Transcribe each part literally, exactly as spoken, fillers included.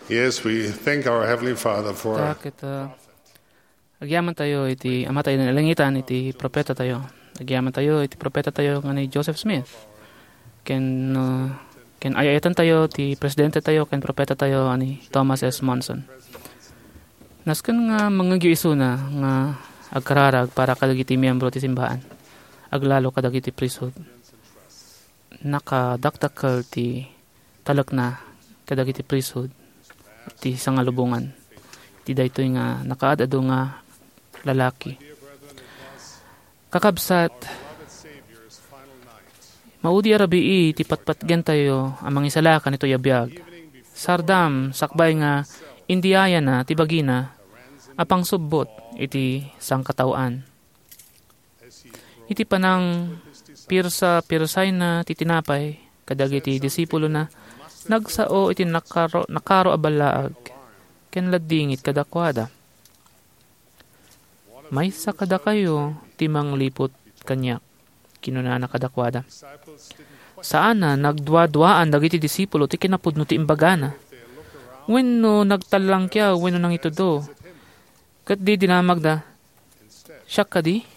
Yes, we thank our Heavenly Father for Ta kita agyaman tayo iti ama tayo na langitan iti propeta tayo. Agyaman tayo iti propeta tayo nga ni Joseph Smith. Ken uh, ken ayatan tayo ti presidente tayo ken propeta tayo ani Thomas S. Monson. Nasken nga mga giisuna nga agkararag para kadagiti miyembro ti simbahan. Aglalo kadagiti priesthood. Nakadaktakal ti talak na kadagiti priesthood ti sangalubungan. Ti daytoy nga nakaadado nga lalaki. Kakabsat, maudi arabii ti patpatgen tayo amang isala kanito yabiyag. Sardam, sakbay nga indiyaya na ti bagina apang subbot iti sangkatauan. Iti panang pirsa pirsay na titinapay kadagiti disipulo na nagsao iti nakaro, nakaro abalaag ken ladingit kadakwada. May sa kada kayo timang lipot kanyak kinunana kadakwada. Saan na nagdwa-dwaan dagiti disipulo ti kinapudno ti imbagana. Wenno nagtalang kya wenno nang ito do. Kat di dinamag da. Siyak ka di?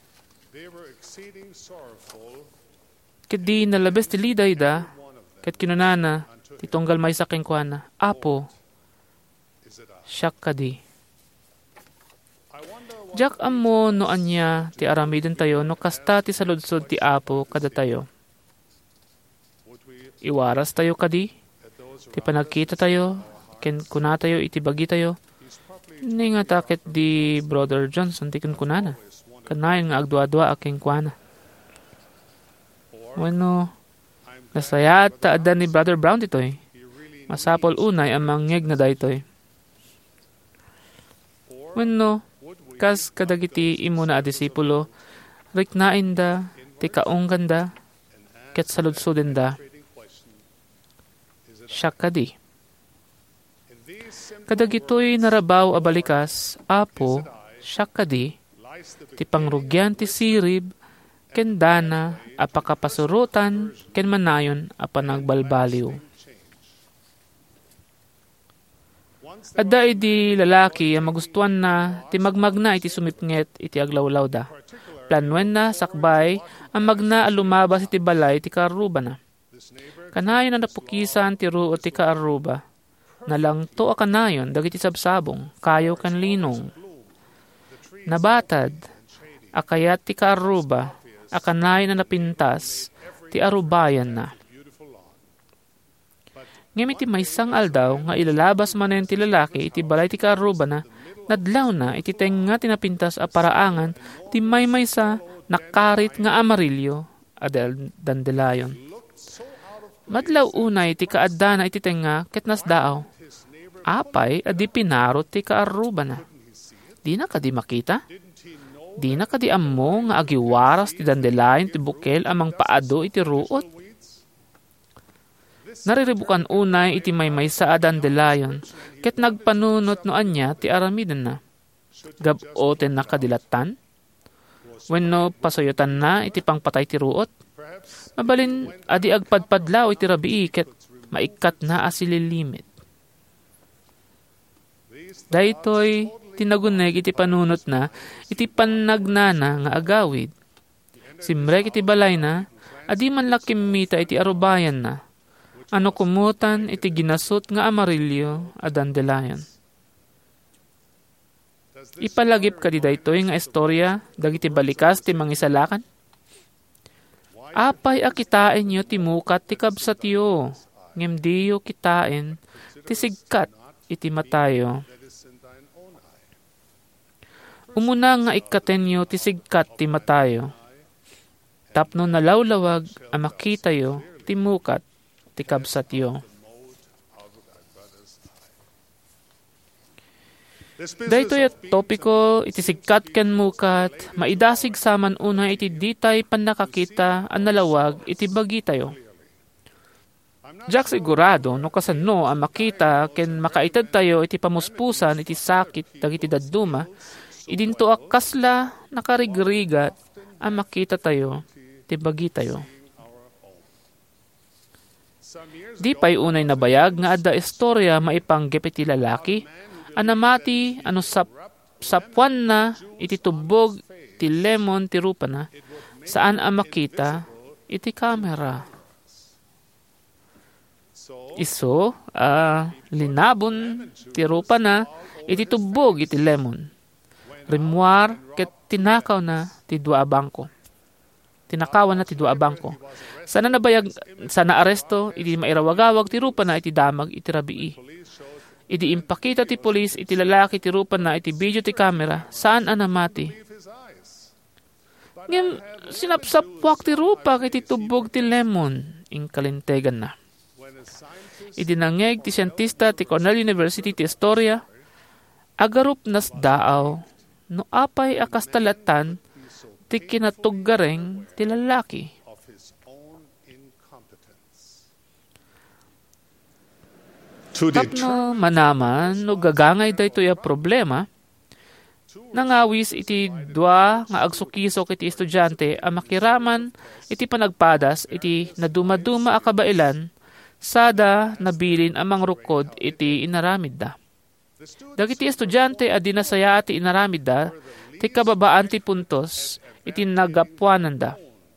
Kat di nalabes ti liday da. Kat kinunana ti tunggal may saking kuana. Apo. Siyak ka di. Jak amo no anya ti aramiden tayo no kasta ti saludsod ti Apo kada tayo. Iwaras tayo kadi. Ti panagkita tayo. Ken kuna tayo iti bagi tayo. Ni nga takit di Brother Johnson ti kun kunana. Kanayon nga agdwa-dwa aking kuana. Bueno, nasaya at taadan ni Brother Brown ditoy. Masapol unay ang mangyeg na daytoy. Bueno, kas kadagiti imo na adisipulo, riknain da, ti kaunggan da, ket saludsudin da. Siyak kadi. Kadagitoy narabaw abalikas, apo, siyak kadi, ti pangrugyan ti sirib, ken dana, apakapasurutan, ken manayon, apanagbalbaliw. Adda iti lalaki ang magustuhan na ti magmagna iti sumipnget iti aglawlaw da. Planwen na sakbay ang magna alumabas iti balay ti kaaruba na. Kanayon na napukisan ti ruo ti kaaruba. Nalang to a kanayon dagiti sabsabong kayo kan linong. Nabatad akayat ti kaaruba akanayon na napintas ti arubayan na. Ngayon iti maysang aldaw nga ilalabas manen ti lalaki iti balay ti kaaruba na nadlaw na iti tenga tinapintas a paraangan ti maymaysa nakarit nga amarilyo adel dandelayon. Madlaw unay ti kaadda na iti tenga ket nasdaaw. Apay adi pinarot ti kaaruba na. Di na kadi makita? Di na kadi ammo nga agiwaras ti dandelayon ti bukel amang paado iti ruot. Nariribukan unay iti maymaysa a dandelayon ket nagpanunot no anya ti aramiden na. Gaboten na kadilatan? Wenno pasoyotan na iti pangpatay ti ruot? Mabalin adi agpadpadlaw iti rabii ket maikat na asililimit. Daytoy tinaguneg iti panunot na iti panagnana nga agawid. Simrek iti balay na adi man lakimita iti arubayan na. Ano kumutan iti ginasot nga amarilyo a dandelion. Ipalagip ka di daytoy nga istorya dagiti balikas ti mangisalakan. Apay akitain nyo ti mukat ti kabsat yo, ngem diyo kitain ti sigkat iti matayo. Umuna nga ikaten nyo ti sigkat ti matayo. Tapno nalawlawag a makita yo ti mukat ti kabsat yo. Daytoy at topiko iti sigkat ken mukat, maidasig saman una iti ditay panakakita ang nalawag iti bagi tayo. Diyak sigurado no kasano ang makita ken makaitad tayo iti pamuspusan iti sakit dagiti dadduma, idinto akasla nakarigrigat ang makita tayo iti bagi tayo. Di pa'y unay nabayag nga adda istorya maipanggep iti lalaki, anamati ano sap sapwan na iti tubog ti lemon ti rupa na, saan ang makita iti kamera. Iso, uh, linabon ti rupa na iti tubog iti lemon. Rimwar ket tinakaw na ti dua bangko. Tinakawan na ti dua bangko. Sana nabayag, sana aresto, iti mairawagawag ti rupa na iti damag iti rabii. Iti impakita ti polis iti lalaki ti rupa na iti video ti kamera, saan anamati. Ngem sinapsapwak ti rupa iti tubog ti lemon, ingkalintegan na. Iti nangeg ti siyentista ti Cornell University ti Astoria, agarup nas daaw, no apay akastalatan, ti kinatuggareng ti lalaki. Tapno manaman no gagangay daytoy a problema, nangawis iti dua nga agsukisok iti estudyante a makiraman iti panagpadas iti naduma-duma a kabailan sada nabilin amang rukod iti inaramid da. Dagiti estudyante a dinasaya iti inaramid da, ti kababaan ti puntos iti nagapuanan da.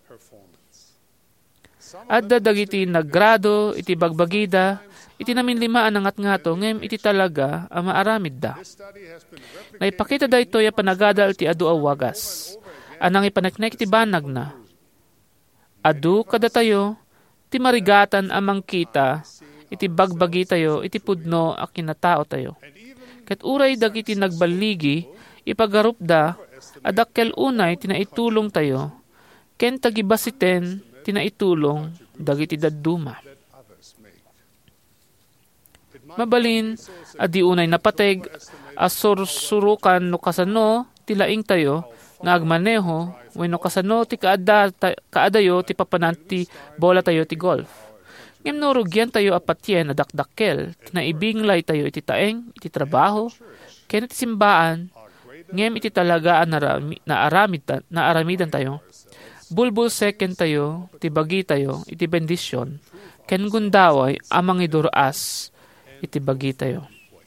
Adda dagiti naggrado iti bagbagida, iti namin limaan ang atngato, ngem iti talaga ang maaramid da. Naipakita da ito ya panagadal ti adu awagas. Anang ipaneknek ti banag na. Adu kada tayo, ti marigatan amang kita, iti bagbagi tayo, iti pudno a kinatao tayo. Ket uray dagiti nagbaligi, ipagarup da, adakkel unay tinaitulong tayo, ken tagibasiten tinaitulong dagiti dadduma. Mabalin, adi unay napateg, asursurukan no kasano, tilaing tayo, nga agmaneho, wenno kasano ti kaada, ta, kaadayo ti papananti bola tayo ti golf. Ngem norugyan tayo apatyen na dakdakkel, tinaibinglay tayo iti taeng, iti trabaho, ken iti simbaan, ngem iti talaga narami, naaramid, naaramidan tayo. Bulbul second tayo, ti bagi tayo, iti bendisyon, ken gundaway amang iduras, iti bagi tayo.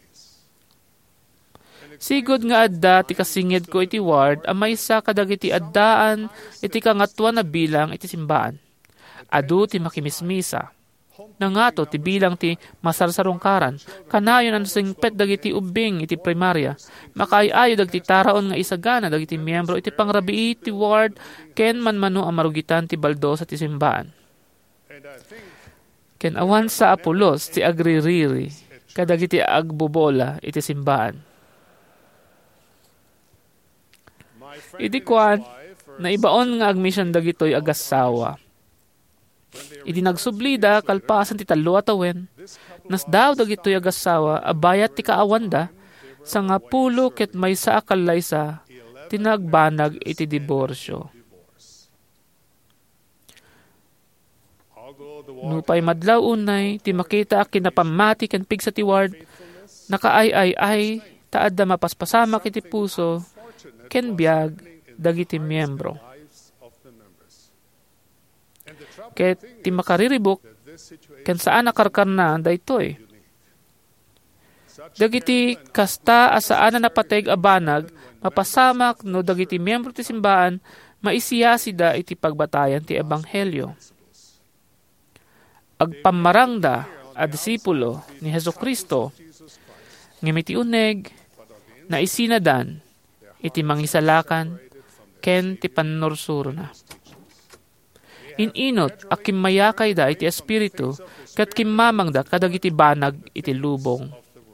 Sigod nga adda ti kasingid ko iti ward a maysa kadagiti addaan iti kangatwa na bilang iti simbaan. Adu ti makimismisa. Nangato ti bilang ti masarsarungkaran. Kanayon ang singpet dagiti ubing iti primarya. Makaayo dagiti taraon nga isagana dagiti miyembro iti pangrabii ti ward ken manmano ang marugitan ti baldo sa ti simbaan. Ken awan sa Apolos ti agririri kadagiti agbubola iti simbaan. Idi kwan, na ibaon nga agmission dagitoy agasawa. Idi nagsublida, kalpasan ti talo atawen, nas daw dagitoy agasawa, abayat ti kaawanda, sa nga pulo ket may sa akalay sa, tinagbanag iti diborsyo. Nupay madlaw unay, ti makita kinapamati ken pig sa tiward, nakaay-ay-ay, taadda mapaspasamak iti puso, ken biag dagiti miyembro. Ket ti makariribok ken saan nakarkar na daytoy. Dagiti kasta asaan na napateg a banag mapasamak no dagiti miyembro ti simbaan maisiyasida iti pagbatayan ti ebanghelyo. Agpamarangda a disipulo ni Hesukristo ngem iti uneg na isinadan iti mangisalakan, ken ti panursuro na. Ininot, a kimmayakay da iti espiritu, kat kimmamang da kadagiti banag iti lubong.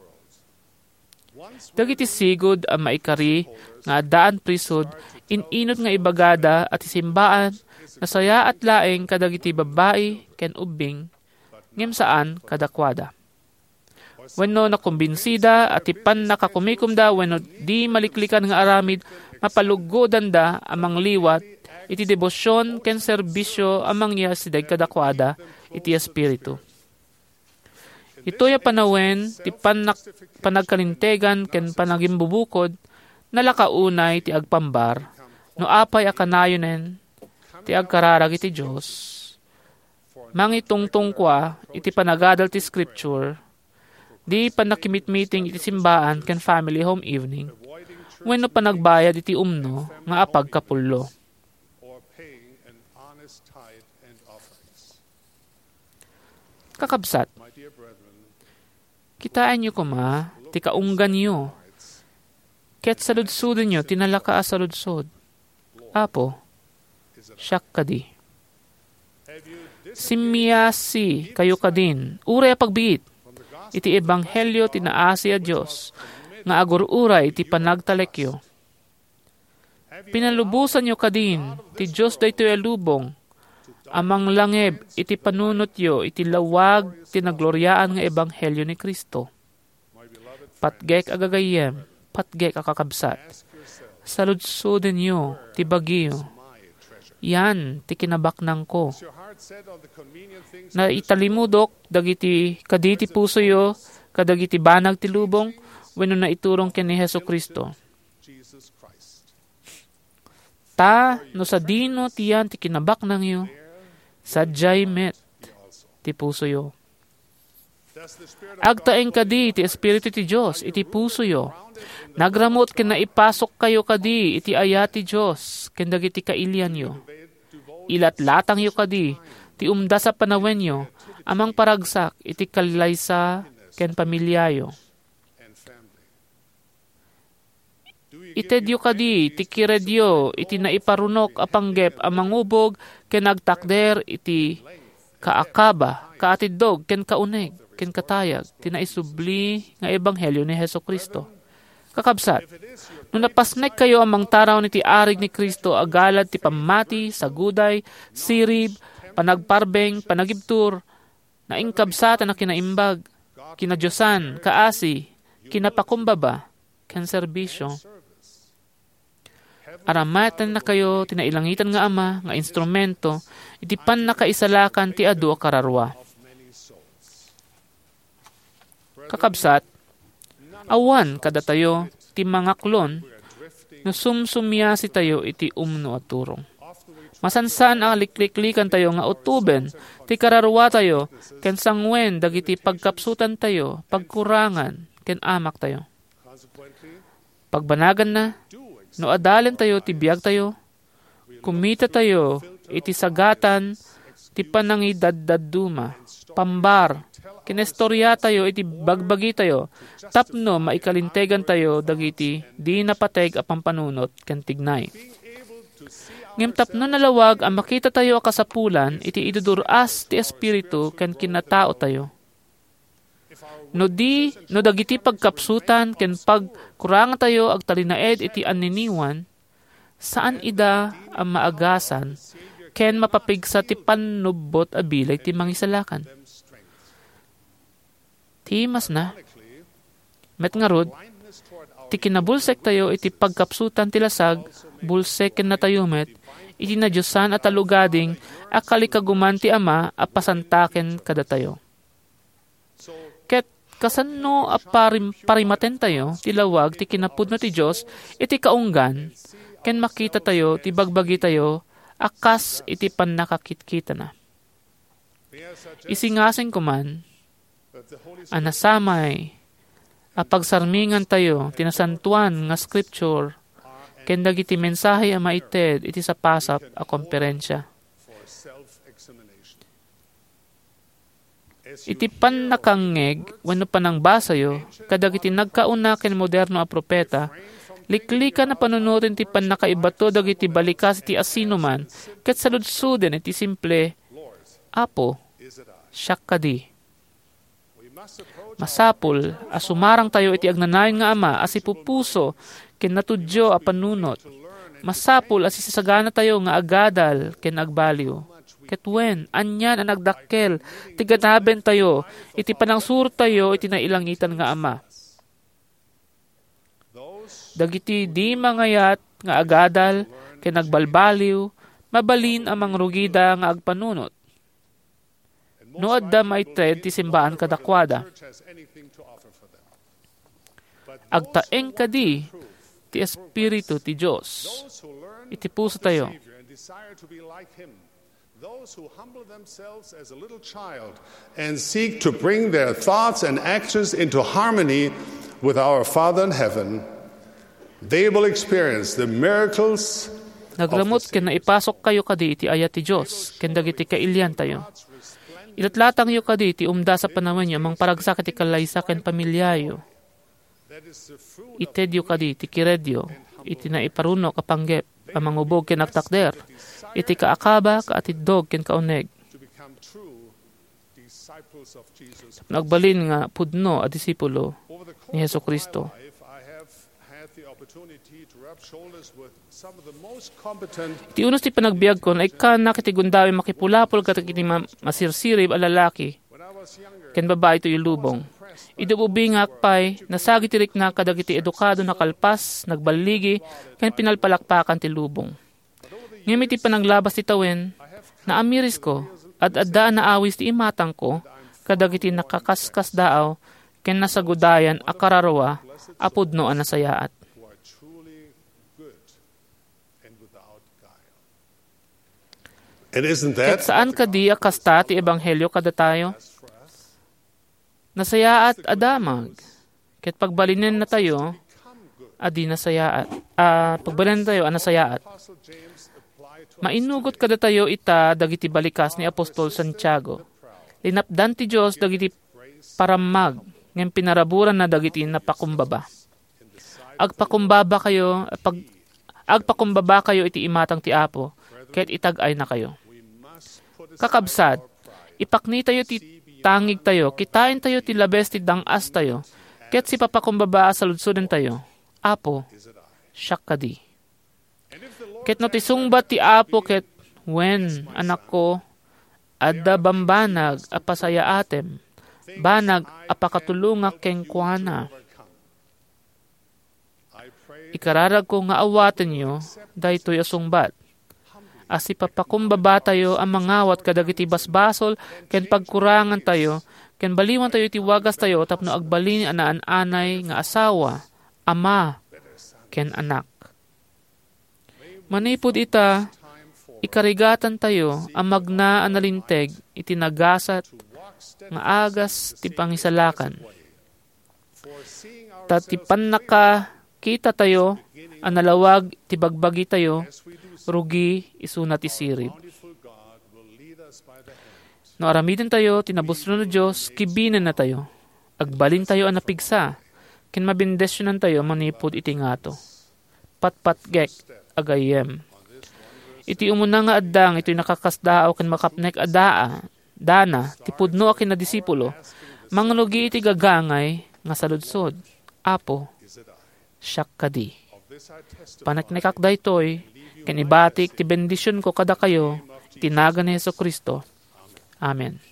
Dagiti sigod ang maikari, nga daan prisod, ininot nga ibagada at isimbaan, nasaya at laeng kadagiti babae, ken ubing, ngem saan kadakwada. Wenno nakumbinsida at ipan nakakumikumda wenno di maliklikan nga aramid mapalugodan da amang liwat iti debosyon ken serbisyo amang iya siday kadakwada iti espiritu. Ito ya panawen ti panak, panagkalintegan ken panagimbubukod nalakaunay ti agpambar no apay akanayonen ti agkararag iti Dios mangitungtong kwa, iti panagadal ti scripture, di panakimit-meeting iti simbaan ken family home evening, wenno panagbayad iti umno, nga apag kapullo. Kakabsat, kitaan nyo kuma, ti kaunggan nyo, ket saludsudin nyo, tinalaka a saludsod. Apo, siyak ka di. Simiyasi kayo ka din, uray a pagbiit, iti ebanghelyo tinaasi a Diyos, nga agur-uray iti panagtalekyo. Pinalubusan nyo ka din, ti Diyos daytoy alubong, amang langeb iti panunot yo, iti lawag tinagloryaan nga ebanghelyo ni Kristo. Patgek agagayem, patgek akakabsat. Saludsudin nyo, ti bagyo. Yan, ti kinabaknang ko. Na italimudok, dagiti kaditi puso yo, kadagiti banag ti lubong, wenno na iturong ken ni Hesu Kristo. Ta, no sa dino tiyan ti kinabaknang yo, sadyay met ti puso yo. Agtaeng kadi ti Espiritu ti Diyos, iti puso yo. Nagramot ken naipasok kayo kadi, iti aya ti Diyos, ken dagiti kailian yo. Ilatlatang yo kadi, ti umda sa panawen yo, amang paragsak, iti kalaysa, ken pamilya yo. Itedyo kadi, ti kiredyo, iti naiparunok apanggep amang ubog, ken nagtakder, iti kaakaba, kaatidog, ken kauneg, ken katayag, tinaisubli nga ebanghelyo ni Hesu Kristo. Kakabsat, no napasnek kayo amang taraw ni ti arig ni Kristo, agalad ti pamati, saguday, sirib, panagparbeng, panagibtur, na ingkabsatan na kinaimbag, kinadyosan, kaasi, kinapakumbaba, ken serbisyo. Aramatan na kayo, tinailangitan nga ama, nga instrumento, iti pan nakaisalakan ti adu a kararwa. Kakabsat, awan kada tayo, ti mga klon, no sumsumya si tayo iti umno at turong. Masansan ang likliklikan tayo nga utuben, ti kararwa tayo, ken sangwen, dagiti pagkapsutan tayo, pagkurangan, ken amak tayo. Pagbanagan na, no adalen tayo, ti biyag tayo, kumita tayo, iti sagatan, ti panangidaddaduma, pambar, kinestorya tayo, iti bagbagi tayo, tapno maikalintegan tayo, dagiti di napateg a pampanunot, ken tignay. Ngem tapno nalawag, ang makita tayo a kasapulan, iti iduduras ti Espiritu, ken kinatao tayo. No di, no dagiti pagkapsutan, ken pagkurangan tayo, ag talinaed iti aniniwan, saan ida ang maagasan, ken mapapigsa ti panubot a bilay ti mangisalakan. Ti mas na, met nga rod, ti kinabulsek tayo iti pagkapsutan ti lasag, bulsek ken na tayo met, iti na Diyosan at alugading, akalikaguman ti ama, apasantaken kada tayo. Ket kasano a parim, parimaten tayo, ti lawag, ti kinapudno ti Diyos, iti kaunggan, ken makita tayo, ti bagbagi tayo, akas iti pan nakakitkita na. Isingasing kuman, anasamay, a pagsarmingan tayo, tinasantuan nga scripture, ken dagiti mensahe a maited, iti sapasap a komperensya. Iti pan nakangeg, wano panang basayo, kadag iti nagkauna ken moderno a propeta, liklika na panunutin ti pan nakaibato dag iti balikas iti asino man, ket saludsuden iti simple, Apo, siyak kadi. Masapul, asumarang tayo iti agnanayon nga ama, as ipupuso, ken natudyo a panunot. Masapul, as isasagana tayo nga agadal, ken agbaliw. Ket wen, anyan ang nagdakkel, tiganaben tayo, iti panangsur tayo, iti nailangitan nga ama. Dagiti di mangayat nga agadal, ken nagbalbaliw, mabalin amang rugida nga agpanunot. No adda maited ti simbaan kadakwada. Agtaeng kadi ti Espiritu ti Diyos. Iti puso tayo. Those who humble themselves as a little child and seek to bring their thoughts and actions into harmony with our Father in heaven, they will experience the miracles. Nagramot ken na ipasok kayo kadi iti ayat ti Dios ken dagiti kailyan tayo. Ilatlatang yo kadi iti umda sa panahon niyo amang paragsak iti kalaysa ken pamilyayo. Ited yo kadi iti kiredyo iti naiparuno kapanggep amang ubog ken agtakder. Iti kaakaba kaatidog ken kauneg. Nagbalin nga pudno a disipulo ni Jesucristo. Iti unos ti panagbiag ko na ikan nakitigundawi makipulapol katak iti masirsirib a lalaki ken babae ito ilubong. Idububingak pay nasagi tirik na kadag iti edukado na kalpas nagbaligi ken pinalpalakpakan ti lubong. Ngayon iti panaglabas ti tawen, na amiris ko, at addaan na awis ti imatang ko, kadag iti nakakaskas daaw, ken nasagudayan akararawa, apudno a nasayaat. And isn't that? Ket saan kadi akasta ti ebanghelyo kada tayo? Nasayaat adamag. Ket pagbalinen na tayo, adi nasayaat. Ah, pagbalinen tayo, a nasayaat. Mainugot kada tayo ita dagiti balikas ni Apostol Santiago. Linapdan ti Dios dagiti paramag ngem pinaraburan na dagiti napakumbaba. Agpakumbaba kayo pag agpakumbaba kayo iti imatang ti Apo ket itag-ay na kayo. Kakabsat, ipakni tayo ti tangig tayo, kitain tayo ti labes ti dangas tayo, ket si papakumbaba sa ludsuden tayo. Apo, siak kadi. Ket no ti sungbat ti Apo ket wen anak ko adda bambanag apasaya atem banag apakatulungak ken kuana. Ikararag ko nga awaten nyo daytoy a sungbat. Asi papakumbaba tayo ang mangawat kadagiti basbasol ken pagkurangan tayo ken baliwan tayo ti wagas tayo tapno agbalin anaan-anay nga asawa, ama ken anak. Manipod ita, ikarigatan tayo ang magna analinteg itinagasat nga agas ti pangisalakan. Tatipan naka kita tayo, ang nalawag ti bagbagi tayo, rugi isuna ti sirib. No aramidin tayo, tinabusro na Diyos, kibinan na tayo. Agbalin tayo ang napigsa, kin mabindesyonan tayo manipod iti ngato. Patpatgek agayem. Iti umuna nga addang, ito'y nakakasdaaw ken makapnek adaa, dana, ti pudno akin na disipulo, mangnugi iti gagangay, nga saludsod, Apo, siak kadi. Panaknekak daytoy, ken ibatik ti bendisyon ko kada kayo, tinaga ni Jesucristo. Amen.